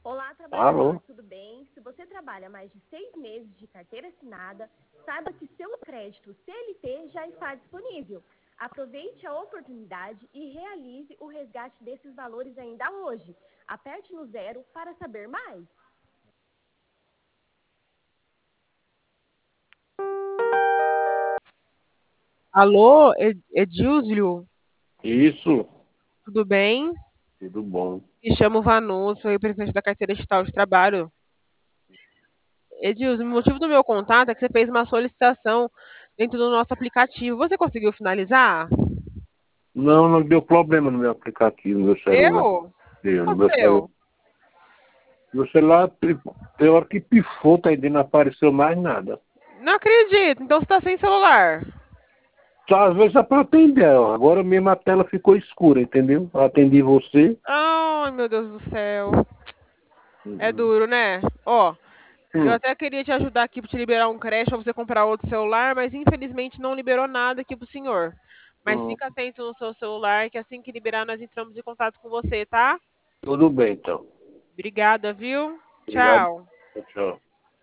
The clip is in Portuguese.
Olá, Alô? trabalhador, tudo bem? Se você trabalha mais de 6 meses de carteira assinada, saiba que seu crédito CLT já está disponível. Aproveite a oportunidade e realize o resgate desses valores ainda hoje. Aperte no zero para saber mais. Alô, Edilzio, Isso, tudo bem? tudo bom. Me chamo Vanu, sou representante da carteira digital de trabalho. Edilzio, o motivo do meu contato é que você fez uma solicitação dentro do nosso aplicativo. Você conseguiu finalizar? Não, não deu problema no meu aplicativo, no meu celular. Eu? O que Deu, no meu celular. aconteceu? Meu celular, tem hora que pifou, tá aí dentro, não apareceu mais nada. Não acredito, então você está sem celular. Só às vezes é pra atender, ó. Agora mesmo a tela ficou escura, entendeu? Eu atendi você. Ai, meu Deus do céu. É Uhum. duro, né? Ó, eu Hum. até queria te ajudar aqui para te liberar um crédito para você comprar outro celular, mas infelizmente não liberou nada aqui pro senhor. Mas Hum. fica atento no seu celular, que assim que liberar, nós entramos em contato com você, tá? Tudo bem, então. Obrigada, viu? Obrigado. Tchau. Tchau.